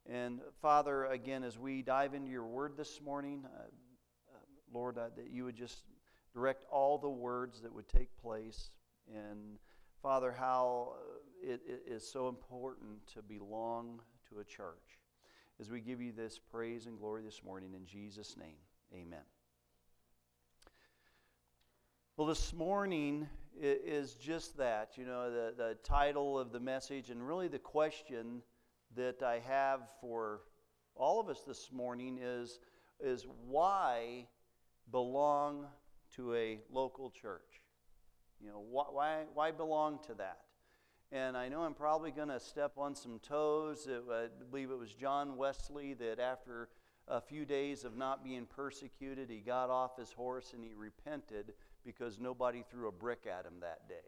And Father, again, as we dive into your word this morning, Lord, that you would just direct all the words that would take place. And Father, how it is so important to belong to a church. As we give you this praise and glory this morning, in Jesus' name, amen. Well, this morning is just that, the title of the message, and really the question that I have for all of us this morning is why belong to a local church? Why belong to that? And I know I'm probably going to step on some toes. I believe it was John Wesley that after a few days of not being persecuted, he got off his horse and he repented because nobody threw a brick at him that day.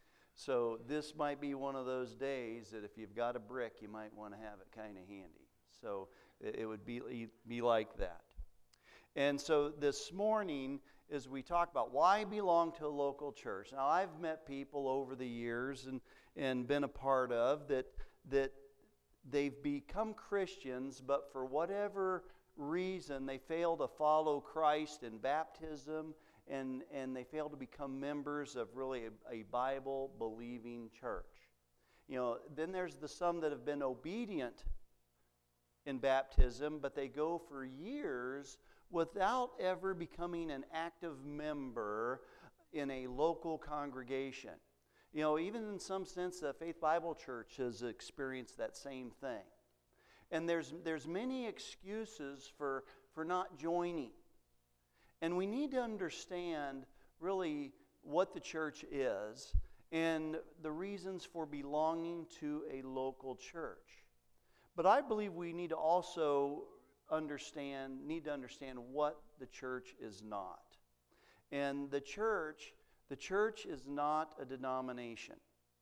So this might be one of those days that if you've got a brick, you might want to have it kind of handy. So it would be like that. And so this morning, as we talk about why belong to a local church. Now, I've met people over the years and been a part of that they've become Christians, but for whatever reason, they fail to follow Christ in baptism, and they fail to become members of really a Bible-believing church. Then there's some that have been obedient in baptism, but they go for years without ever becoming an active member in a local congregation. Even in some sense, the Faith Bible Church has experienced that same thing. And there's many excuses for not joining. And we need to understand really what the church is and the reasons for belonging to a local church. But I believe we need to also understand what the church is not. And the church is not a denomination.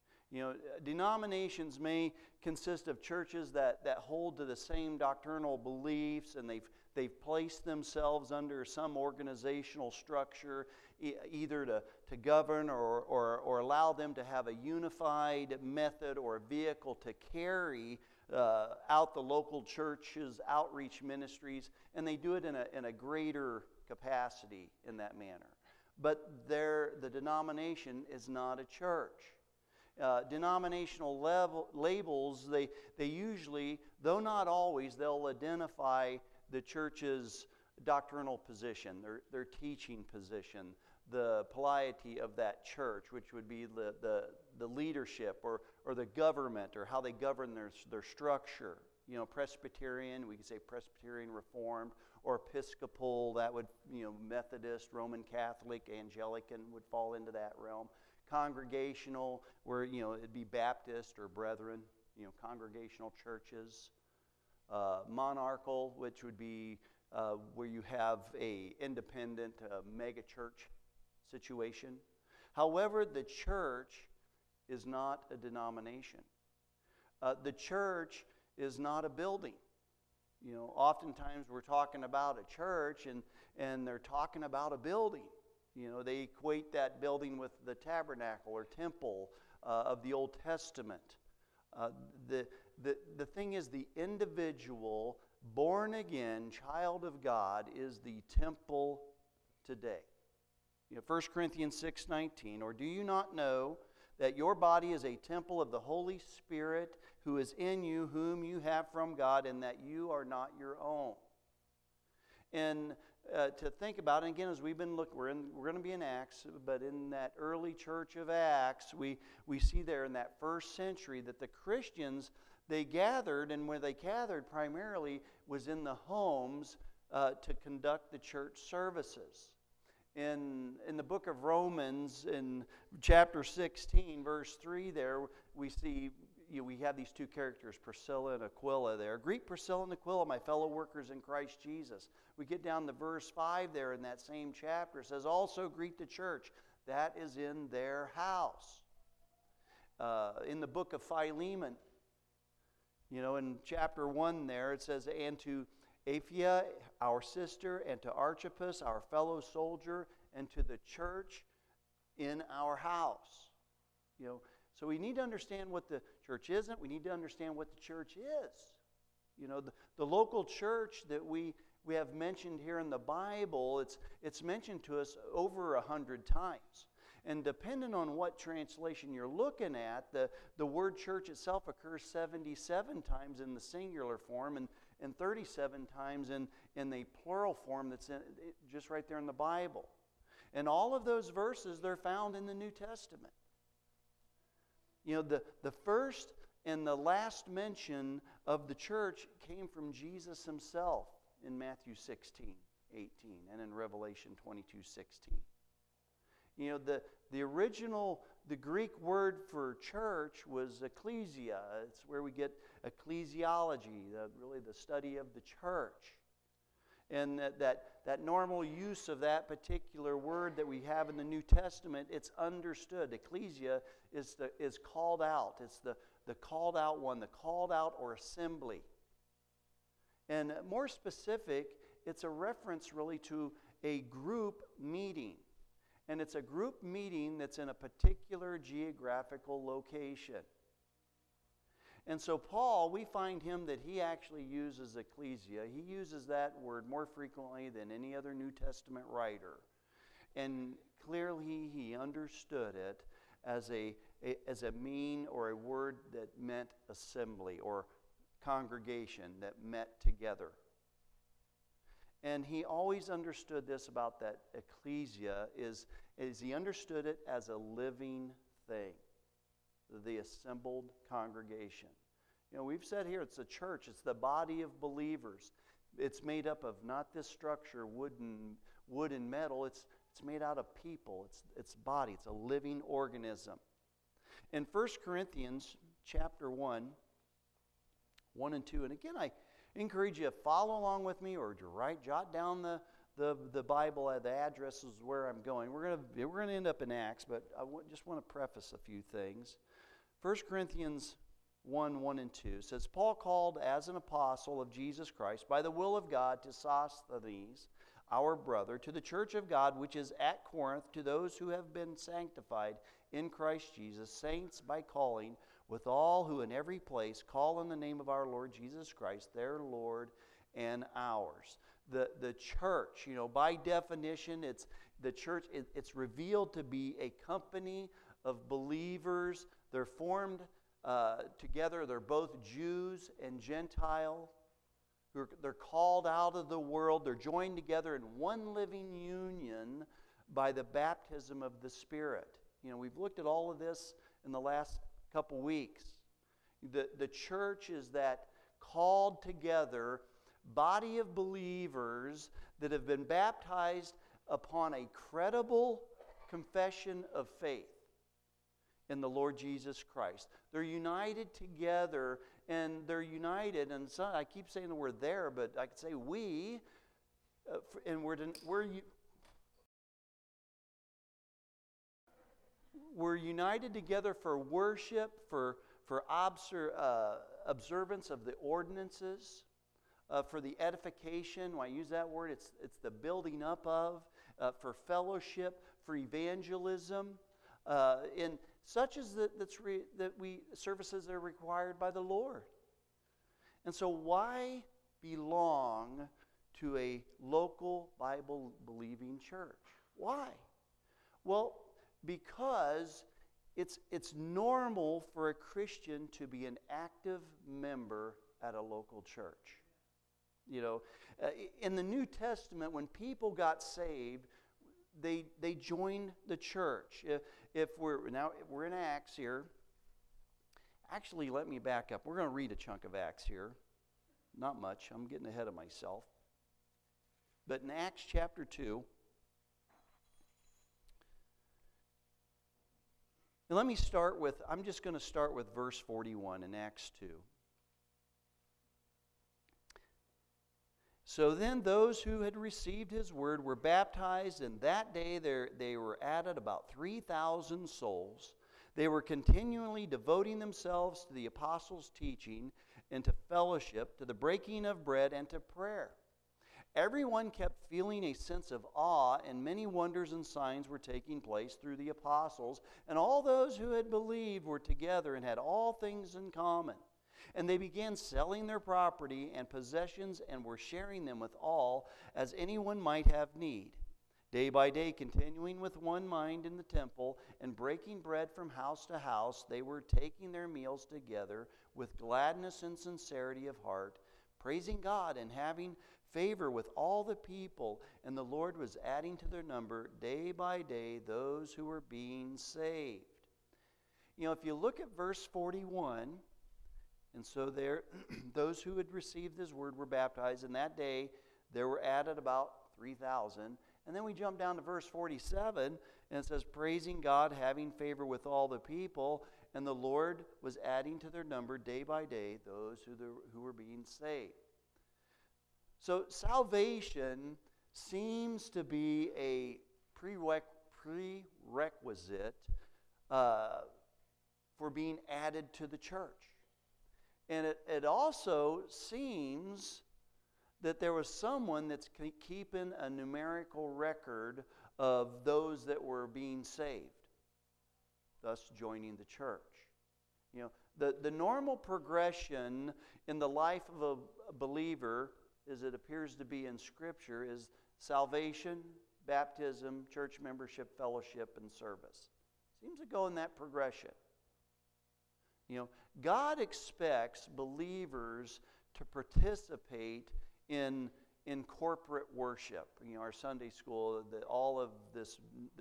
Denominations may consist of churches that hold to the same doctrinal beliefs, and they've placed themselves under some organizational structure, either to govern or allow them to have a unified method or a vehicle to carry out the local church's outreach ministries, and they do it in a greater capacity in that manner. But the denomination is not a church. Denominational labels, they usually, though not always, they'll identify the church's doctrinal position, their teaching position, the piety of that church, which would be the leadership or the government, or how they govern their structure. Presbyterian, we could say Presbyterian Reformed, or Episcopal, that would, Methodist, Roman Catholic, Anglican would fall into that realm. Congregational, where, it'd be Baptist or Brethren, congregational churches. Monarchical, which would be where you have a independent mega church situation. However, the church is not a denomination. The church is not a building. Oftentimes we're talking about a church and they're talking about a building. They equate that building with the tabernacle or temple of the Old Testament. The thing is, the individual born again child of God is the temple today. 1 Corinthians 6:19, or do you not know that your body is a temple of the Holy Spirit who is in you, whom you have from God, and that you are not your own? And to think about it, again, as we've been looking, we're going to be in Acts, but in that early church of Acts, we see there in that first century that the Christians, they gathered, and where they gathered primarily was in the homes to conduct the church services. In the book of Romans, in chapter 16, verse 3 there, we see, we have these two characters, Priscilla and Aquila there. Greet Priscilla and Aquila, my fellow workers in Christ Jesus. We get down to verse 5 there in that same chapter. It says, also greet the church that is in their house. In the book of Philemon, in chapter 1 there, it says, and to Apphia, our sister, and to Archippus, our fellow soldier, and to the church in our house. So we need to understand what the church isn't. We need to understand what the church is. The local church that we have mentioned here in the Bible, it's mentioned to us over 100 times. And depending on what translation you're looking at, the word church itself occurs 77 times in the singular form and 37 times in the plural form that's just right there in the Bible. And all of those verses, they're found in the New Testament. The first and the last mention of the church came from Jesus himself in Matthew 16:18 and in Revelation 22:16. The original, the Greek word for church was ecclesia. It's where we get ecclesiology, really the study of the church. And that normal use of that particular word that we have in the New Testament, it's understood. Ecclesia is called out. It's the called out one, the called out or assembly. And more specific, it's a reference really to a group meeting. And it's a group meeting that's in a particular geographical location. And so Paul, we find him that he actually uses ecclesia. He uses that word more frequently than any other New Testament writer. And clearly he understood it as a mean or a word that meant assembly or congregation that met together. And he always understood this about that ecclesia is he understood it as a living thing, the assembled congregation. We've said here it's a church. It's the body of believers. It's made up of not this structure, wood and metal. It's made out of people. It's body. It's a living organism. In 1 Corinthians chapter 1 and 2, and again I encourage you to follow along with me or to jot down the Bible, the addresses where I'm going. We're going to end up in Acts, but I just want to preface a few things. 1 Corinthians 1 and 2 says, Paul called as an apostle of Jesus Christ by the will of God to Sosthenes, our brother, to the church of God which is at Corinth, to those who have been sanctified in Christ Jesus, saints by calling, with all who in every place call on the name of our Lord Jesus Christ, their Lord and ours. The church, by definition, the church. It's revealed to be a company of believers. They're formed together. They're both Jews and Gentile. They're called out of the world. They're joined together in one living union by the baptism of the Spirit. We've looked at all of this in the last couple weeks. The church is that called together body of believers that have been baptized upon a credible confession of faith in the Lord Jesus Christ. They're united together, and they're united, and so I keep saying the word there, but I could say we, and we're united together for worship, for observance of the ordinances, for the edification. When I use that word, it's the building up of, for fellowship, for evangelism, in such as services that are required by the Lord. And so, why belong to a local Bible-believing church? Why? Well, because it's normal for a Christian to be an active member at a local church. In the New Testament, when people got saved, they joined the church. If we're in Acts here. Actually, let me back up. We're going to read a chunk of Acts here. Not much. I'm getting ahead of myself. But in Acts chapter 2, and I'm just going to start with verse 41 in Acts 2. So then those who had received his word were baptized, and that day they were added about 3,000 souls. They were continually devoting themselves to the apostles' teaching and to fellowship, to the breaking of bread and to prayer. Everyone kept feeling a sense of awe, and many wonders and signs were taking place through the apostles, and all those who had believed were together and had all things in common. And they began selling their property and possessions and were sharing them with all, as anyone might have need. Day by day, continuing with one mind in the temple and breaking bread from house to house, they were taking their meals together with gladness and sincerity of heart, praising God and having favor with all the people. And the Lord was adding to their number day by day those who were being saved. If you look at verse 41, and so there, those who had received His word were baptized, and that day there were added about 3,000. And then we jump down to verse 47, and it says, praising God, having favor with all the people, and the Lord was adding to their number day by day those who were being saved. So salvation seems to be a prerequisite for being added to the church. And it also seems that there was someone that's keeping a numerical record of those that were being saved, thus joining the church. The normal progression in the life of a believer, as it appears to be in Scripture, is salvation, baptism, church membership, fellowship, and service. Seems to go in that progression. God expects believers to participate in corporate worship. Our Sunday school, all of this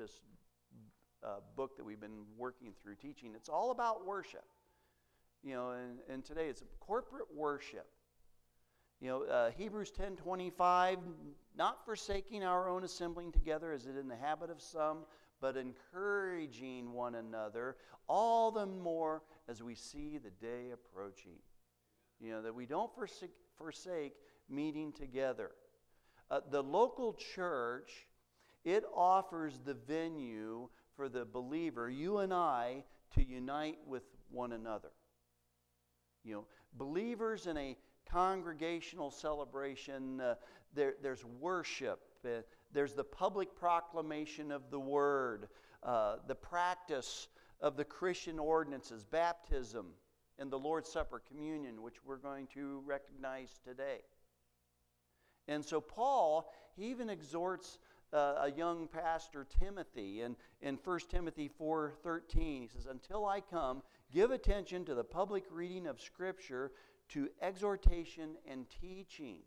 book that we've been working through teaching, it's all about worship. And today it's corporate worship. Hebrews 10:25, not forsaking our own assembling together as it is in the habit of some, but encouraging one another, all the more as we see the day approaching. That we don't forsake meeting together. The local church, it offers the venue for the believer, you and I, to unite with one another. Believers in a congregational celebration, there's worship, there's the public proclamation of the Word, the practice of the Christian ordinances, baptism, and the Lord's Supper, communion, which we're going to recognize today. And so Paul, he even exhorts a young pastor, Timothy, in 1 Timothy 4:13. He says, until I come, give attention to the public reading of Scripture, to exhortation and teaching.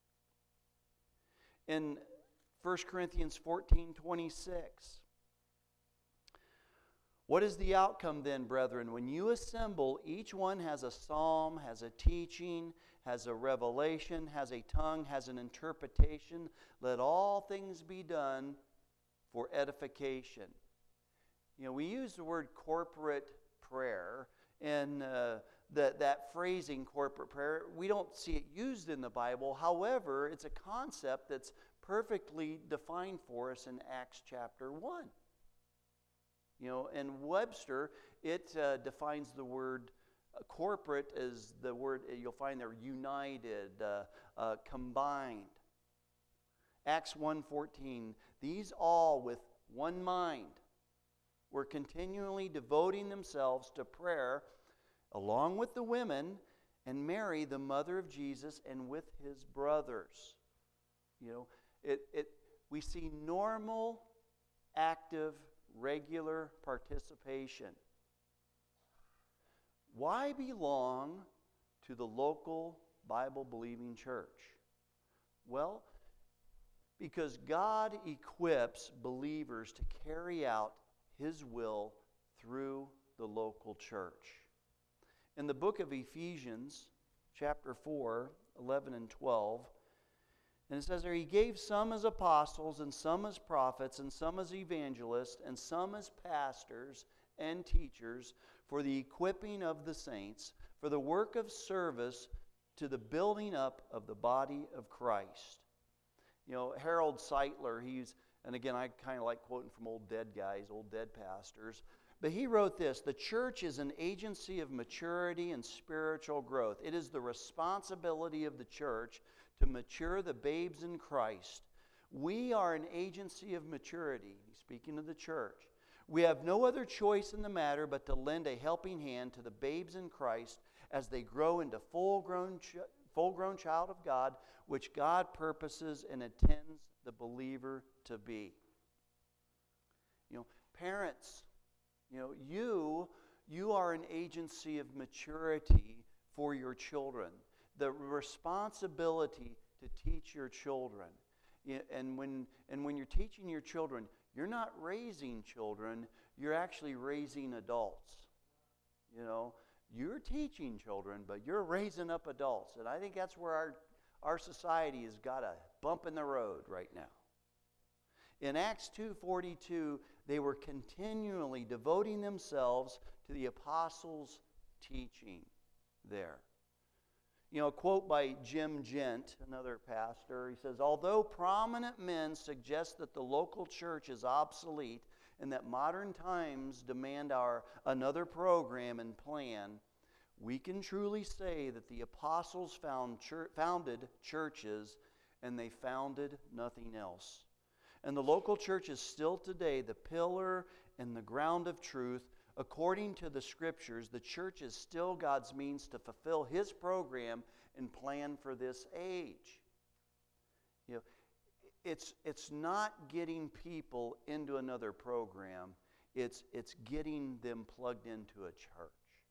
In 1 Corinthians 14:26, what is the outcome then, brethren? When you assemble, each one has a psalm, has a teaching, has a revelation, has a tongue, has an interpretation. Let all things be done for edification. We use the word corporate prayer, and that phrasing, corporate prayer, we don't see it used in the Bible. However, it's a concept that's perfectly defined for us in Acts chapter 1. In Webster, it defines the word corporate as the word, you'll find there, united, combined. Acts 1:14, these all with one mind were continually devoting themselves to prayer, along with the women, and Mary, the mother of Jesus, and with his brothers. We see normal, active, regular participation. Why belong to the local Bible-believing church? Well, because God equips believers to carry out His will through the local church. In the book of Ephesians, chapter 4, 11 and 12, and it says there, He gave some as apostles, and some as prophets, and some as evangelists, and some as pastors and teachers, for the equipping of the saints, for the work of service, to the building up of the body of Christ. Harold Sightler, and again, I kind of like quoting from old dead guys, old dead pastors, but he wrote this: the church is an agency of maturity and spiritual growth. It is the responsibility of the church to mature the babes in Christ. We are an agency of maturity. He's speaking of the church. We have no other choice in the matter but to lend a helping hand to the babes in Christ as they grow into full-grown child of God, which God purposes and intends the believer to be. Parents, you are an agency of maturity for your children. The responsibility to teach your children. And when you're teaching your children, you're not raising children, you're actually raising adults. You're teaching children, but you're raising up adults. And I think that's where our society has got a bump in the road right now. In Acts 2:42, they were continually devoting themselves to the apostles' teaching there. A quote by Jim Gent, another pastor, he says, "Although prominent men suggest that the local church is obsolete and that modern times demand another program and plan, we can truly say that the apostles founded churches and they founded nothing else. And the local church is still today the pillar and the ground of truth. According to the Scriptures, the church is still God's means to fulfill His program and plan for this age." It's not getting people into another program. It's getting them plugged into a church.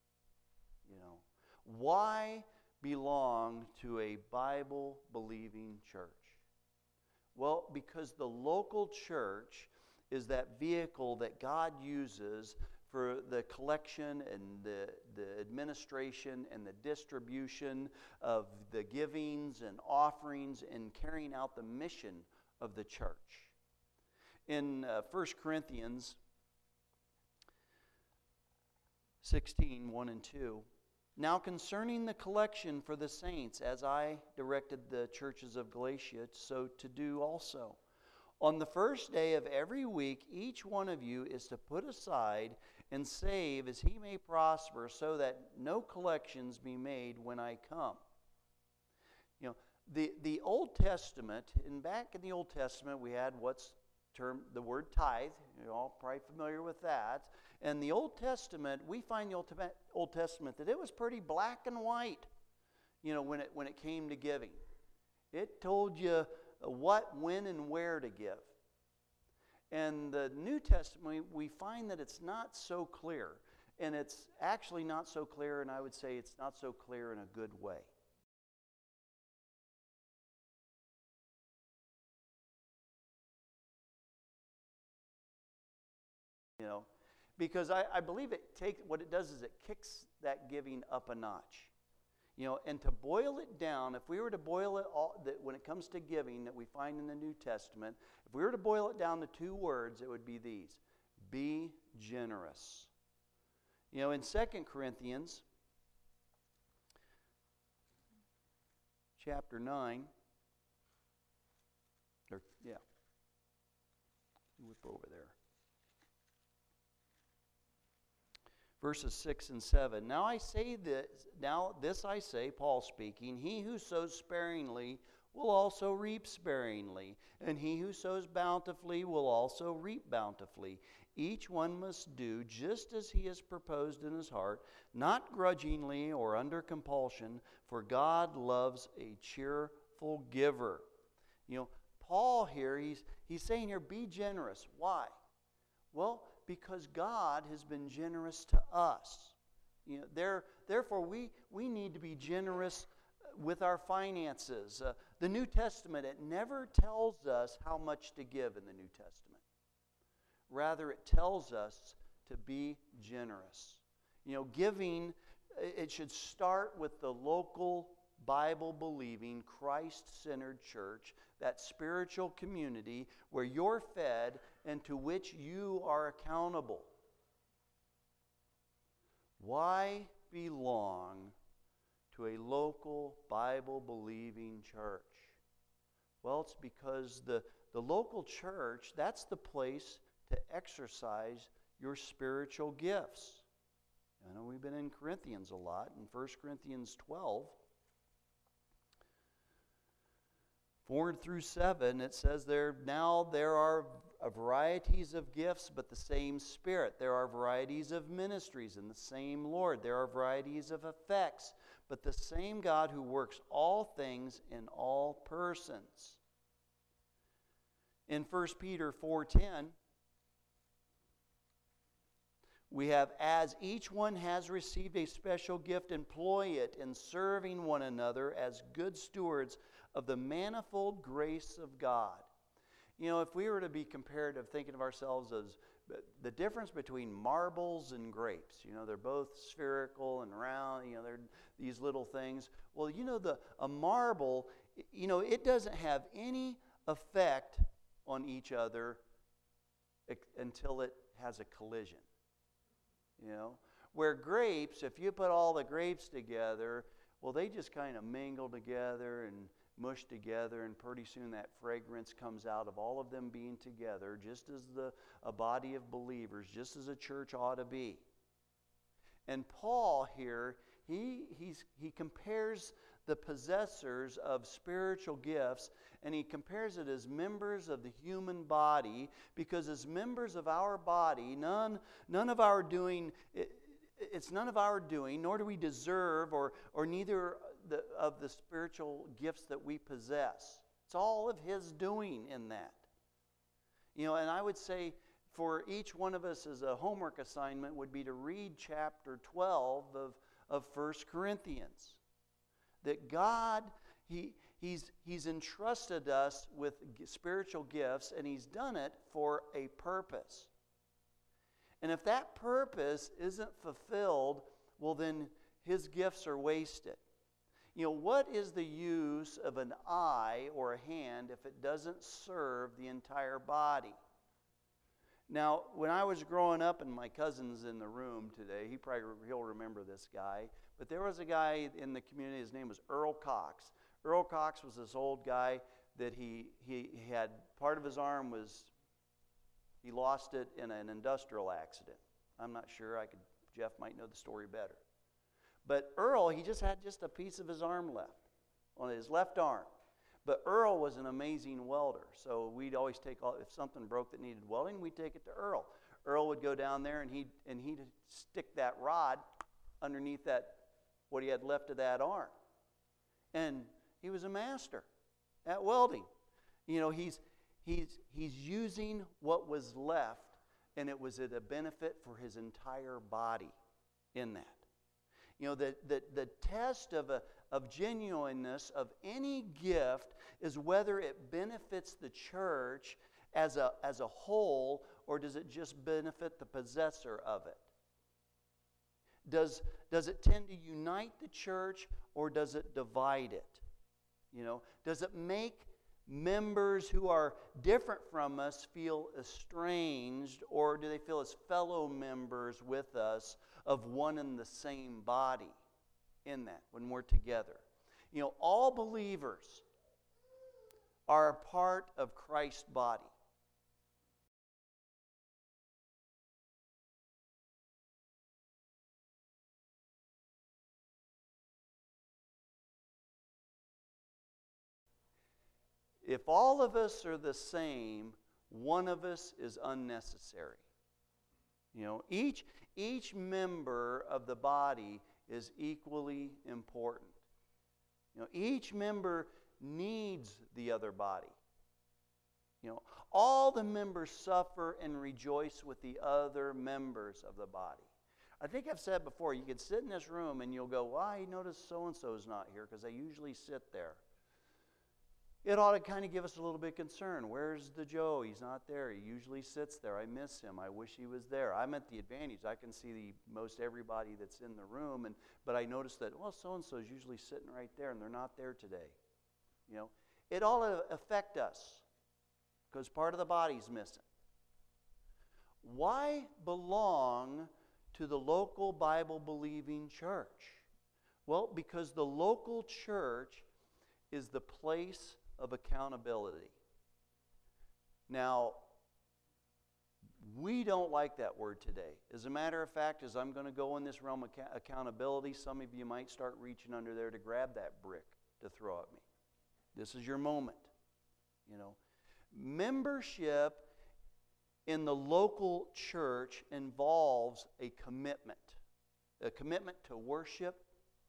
Why belong to a Bible-believing church? Well, because the local church is that vehicle that God uses for the collection and the administration and the distribution of the givings and offerings and carrying out the mission of the church. In 1 Corinthians 16, 1 and 2, "Now concerning the collection for the saints, as I directed the churches of Galatia, so to do also. On the first day of every week, each one of you is to put aside and save as he may prosper, so that no collections be made when I come." The Old Testament, and back in the Old Testament, we had what's termed the word tithe. You're all probably familiar with that. And the Old Testament, we find the Old Testament that it was pretty black and white, when it came to giving. It told you what, when, and where to give. And the New Testament, we find that it's not so clear. And it's actually not so clear, and I would say it's not so clear in a good way. Because I believe what it does is it kicks that giving up a notch. And to boil it down, if we were to boil it all, that when it comes to giving that we find in the New Testament, if we were to boil it down to two words, it would be these: be generous. In 2 Corinthians chapter 9, whip over there. Verses 6 and 7. Now this I say, Paul speaking, he who sows sparingly will also reap sparingly, and he who sows bountifully will also reap bountifully. Each one must do just as he has proposed in his heart, not grudgingly or under compulsion, for God loves a cheerful giver. Paul here, he's saying here, be generous. Why? Well, because God has been generous to us. Therefore, we need to be generous with our finances. The New Testament, it never tells us how much to give in the New Testament. Rather, it tells us to be generous. Giving, it should start with the local Bible-believing, Christ-centered church, that spiritual community where you're fed and to which you are accountable. Why belong to a local Bible-believing church? Well, it's because the local church, that's the place to exercise your spiritual gifts. I know we've been in Corinthians a lot. In 1 Corinthians 12, 4 through 7, it says there, "Now there are varieties of gifts, but the same Spirit. There are varieties of ministries and the same Lord. There are varieties of effects, but the same God who works all things in all persons. In 1 Peter 4:10, we have, as each one has received a special gift, employ it in serving one another as good stewards of the manifold grace of God. You know, if we were to be compared of thinking of ourselves as the difference between marbles and grapes, you know, they're both spherical and round, you know, they're these little things. Well, you know, a marble, you know, it doesn't have any effect on each other until it has a collision. You know, where grapes, if you put all the grapes together, well, they just kind of mingle together and mush together, and pretty soon that fragrance comes out of all of them being together, just as a body of believers, just as a church ought to be. And Paul here, he compares the possessors of spiritual gifts, and he compares it as members of the human body, because as members of our body, none of our doing, it's none of our doing, nor do we deserve or neither of the spiritual gifts that we possess. It's all of his doing in that. You know, and I would say for each one of us as a homework assignment would be to read chapter 12 of 1 Corinthians. That God, He's entrusted us with spiritual gifts, and He's done it for a purpose. And if that purpose isn't fulfilled, well then His gifts are wasted. You know, what is the use of an eye or a hand if it doesn't serve the entire body? Now, when I was growing up, and my cousin's in the room today, he'll remember this guy, but there was a guy in the community, his name was Earl Cox. Earl Cox was this old guy that he had, part of his arm was, he lost it in an industrial accident. I'm not sure, Jeff might know the story better. But Earl, he had a piece of his arm left, on his left arm. But Earl was an amazing welder, so we'd always if something broke that needed welding, we'd take it to Earl. Earl would go down there and he'd stick that rod underneath that, what he had left of that arm. And he was a master at welding. You know, he's using what was left, and it was at a benefit for his entire body in that. You know, the test of genuineness of any gift is whether it benefits the church as a whole, or does it just benefit the possessor of it? Does it tend to unite the church, or does it divide it? You know, does it make members who are different from us feel estranged, or do they feel as fellow members with us of one and the same body in that when we're together? You know, all believers are a part of Christ's body. If all of us are the same, one of us is unnecessary. You know, each member of the body is equally important. You know, each member needs the other body. You know, all the members suffer and rejoice with the other members of the body. I think I've said before, you could sit in this room and you'll go, "Why, notice so-and-so is not here," because they usually sit there. It ought to kind of give us a little bit of concern. Where's the Joe? He's not there. He usually sits there. I miss him. I wish he was there. I'm at the advantage. I can see most everybody that's in the room, but I noticed that, well, so-and-so is usually sitting right there, and they're not there today. You know, it ought to affect us because part of the body's missing. Why belong to the local Bible-believing church? Well, because the local church is the place of accountability. Now, we don't like that word today. As a matter of fact, as I'm going to go in this realm of accountability, some of you might start reaching under there to grab that brick to throw at me. This is your moment. You know, membership in the local church involves a commitment to worship,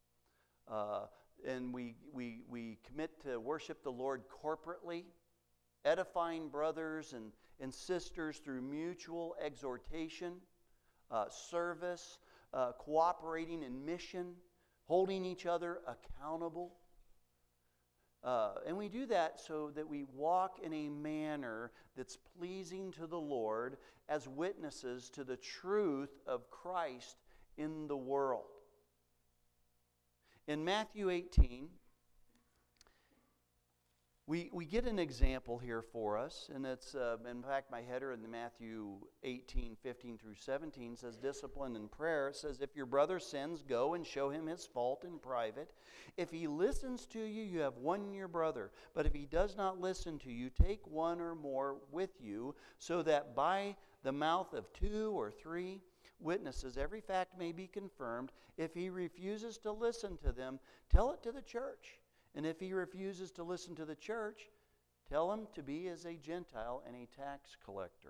and we commit to worship the Lord corporately, edifying brothers and sisters through mutual exhortation, service, cooperating in mission, holding each other accountable. And we do that so that we walk in a manner that's pleasing to the Lord as witnesses to the truth of Christ in the world. In Matthew 18, we get an example here for us, and it's, in fact, my header in the Matthew 18, 15 through 17 says, discipline and prayer. It says, if your brother sins, go and show him his fault in private. If he listens to you, you have won your brother. But if he does not listen to you, take one or more with you, so that by the mouth of 2 or 3 witnesses every fact may be confirmed. If he refuses to listen to them, tell it to the church. And if he refuses to listen to the church, tell him to be as a Gentile and a tax collector.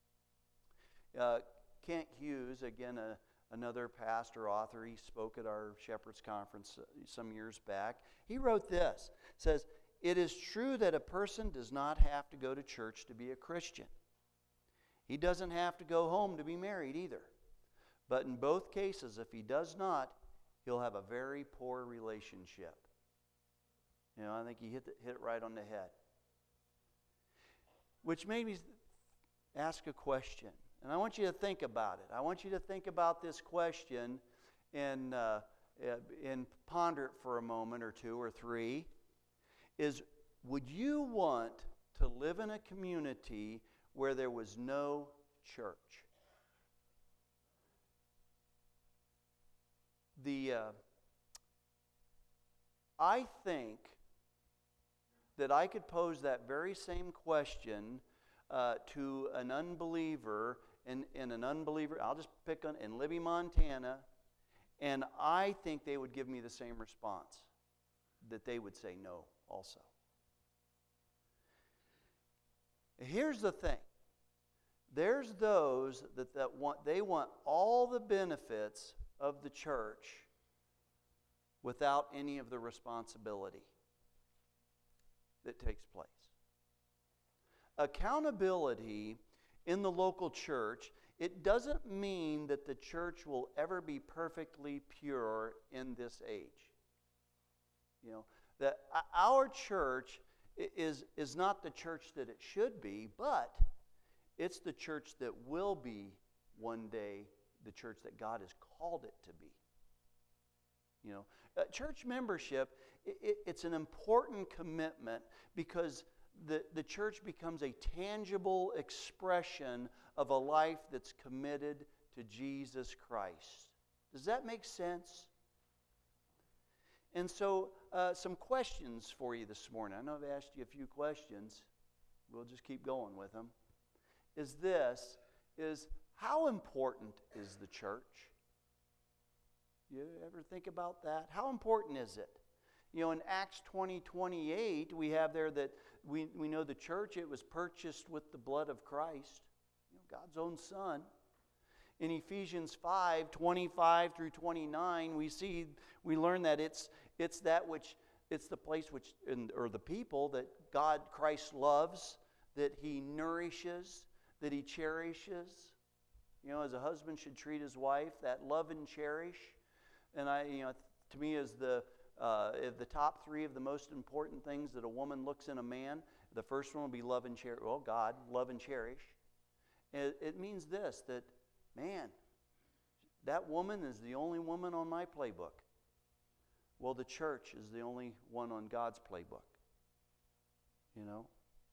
Kent Hughes, again, another pastor, author, he spoke at our Shepherds Conference some years back. He wrote this, says, it is true that a person does not have to go to church to be a Christian. He doesn't have to go home to be married either. But in both cases, if he does not, he'll have a very poor relationship. You know, I think he hit it right on the head. Which made me ask a question. And I want you to think about it. I want you to think about this question and ponder it for a moment or 2 or 3. Would you want to live in a community where there was no church? I think that I could pose that very same question to an unbeliever in an unbeliever, I'll just pick on, in Libby, Montana, and I think they would give me the same response, that they would say no also. Here's the thing. There's those that want all the benefits of the church without any of the responsibility that takes place. Accountability in the local church, it doesn't mean that the church will ever be perfectly pure in this age. You know, that our church is not the church that it should be, but it's the church that will be one day the church that God has called it to be. You know, church membership, it's an important commitment because the church becomes a tangible expression of a life that's committed to Jesus Christ. Does that make sense? And so, some questions for you this morning. I know I've asked you a few questions. We'll just keep going with them. Is how important is the church? You ever think about that? How important is it? You know, in Acts 20:28, we have there that we know the church, it was purchased with the blood of Christ, you know, God's own Son. In Ephesians 5:25 through 29, we learn that it's the place or the people that Christ loves, that He nourishes, that He cherishes. You know, as a husband should treat his wife, that love and cherish. And to me, is the top 3 of the most important things that a woman looks in a man. The first one will be love and cherish. Well, God, love and cherish. It means this, that, man, that woman is the only woman on my playbook. Well, the church is the only one on God's playbook. You know?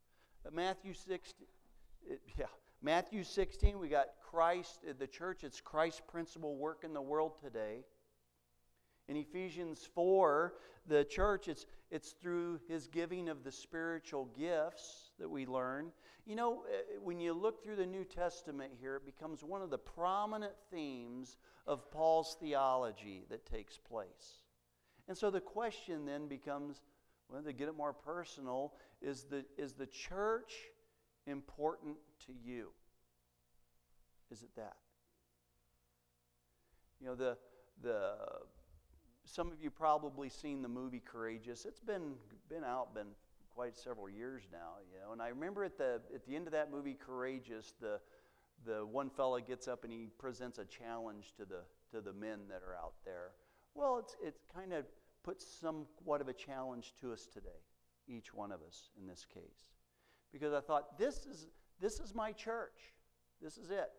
Matthew 16, we got Christ, the church, it's Christ's principal work in the world today. In Ephesians 4, the church, it's through His giving of the spiritual gifts that we learn. You know, when you look through the New Testament here, it becomes one of the prominent themes of Paul's theology that takes place. And so the question then becomes, well, to get it more personal, is the church important to you? Is it that? You know, the some of you probably seen the movie Courageous. It's been quite several years now, you know. And I remember at the end of that movie Courageous, the one fella gets up and he presents a challenge to the men that are out there. Well, it kind of puts somewhat of a challenge to us today, each one of us in this case, because I thought this is my church. This is it.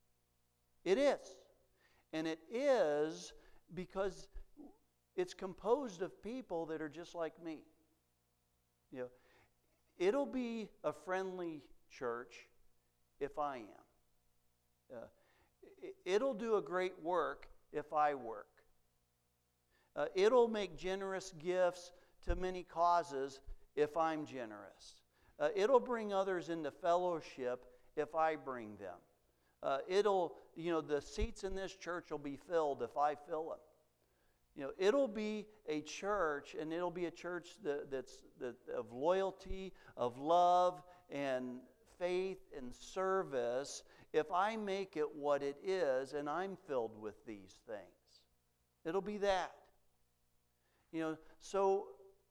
It is, and it is because it's composed of people that are just like me. You know, it'll be a friendly church if I am. It'll do a great work if I work. It'll make generous gifts to many causes if I'm generous. It'll bring others into fellowship if I bring them. The seats in this church will be filled if I fill them. You know, it'll be a church, and it'll be a church that's of loyalty, of love, and faith and service if I make it what it is and I'm filled with these things. It'll be that. You know, so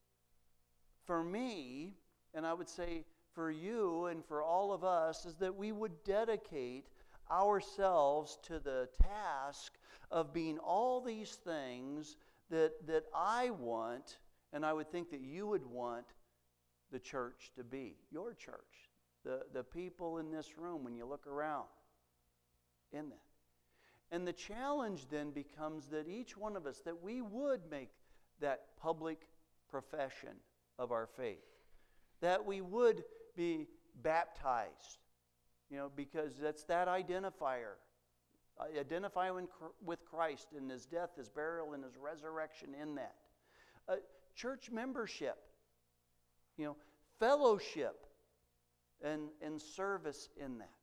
for me, and I would say for you and for all of us, is that we would dedicate ourselves to the task of being all these things that I want, and I would think that you would want the church to be, your church, the people in this room when you look around in that. And the challenge then becomes that each one of us, that we would make that public profession of our faith, that we would be baptized, you know, because that's that identifier. Identify with Christ in His death, His burial, and His resurrection in that. Church membership, you know, fellowship, and service in that.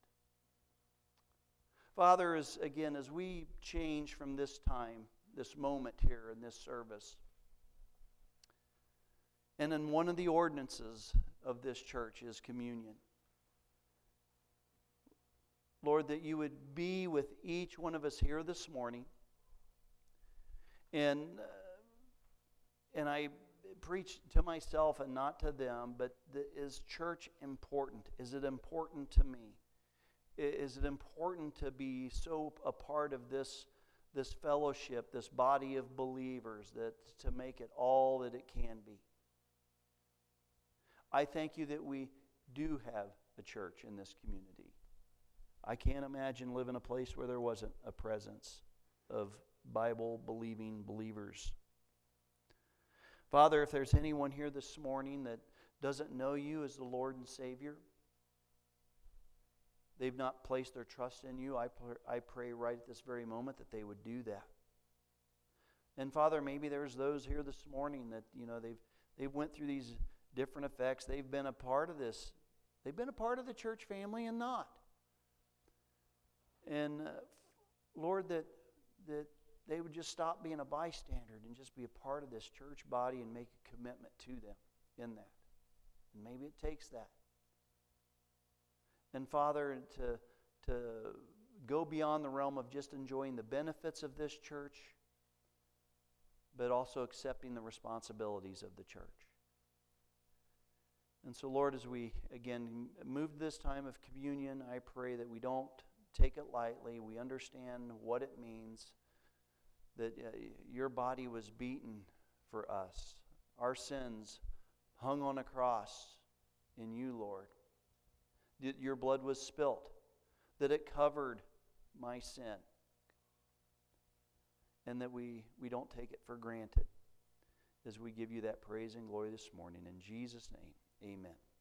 Father, as we change from this time, this moment here in this service, and in one of the ordinances of this church is communion. Lord, that you would be with each one of us here this morning. And I preach to myself and not to them, but is church important? Is it important to me? Is it important to be so a part of this fellowship, this body of believers, that to make it all that it can be? I thank you that we do have a church in this community. I can't imagine living in a place where there wasn't a presence of Bible-believing believers. Father, if there's anyone here this morning that doesn't know you as the Lord and Savior, they've not placed their trust in you, I pray right at this very moment that they would do that. And Father, maybe there's those here this morning that, you know, they've went through these different effects. They've been a part of this. They've been a part of the church family and not. And Lord, that they would just stop being a bystander and just be a part of this church body and make a commitment to them in that. And maybe it takes that. And Father, to go beyond the realm of just enjoying the benefits of this church, but also accepting the responsibilities of the church. And so, Lord, as we, again, move to this time of communion, I pray that we don't take it lightly. We understand what it means, that your body was beaten for us. Our sins hung on a cross in you, Lord. That your blood was spilt, that it covered my sin, and that we don't take it for granted as we give you that praise and glory this morning. In Jesus' name, amen.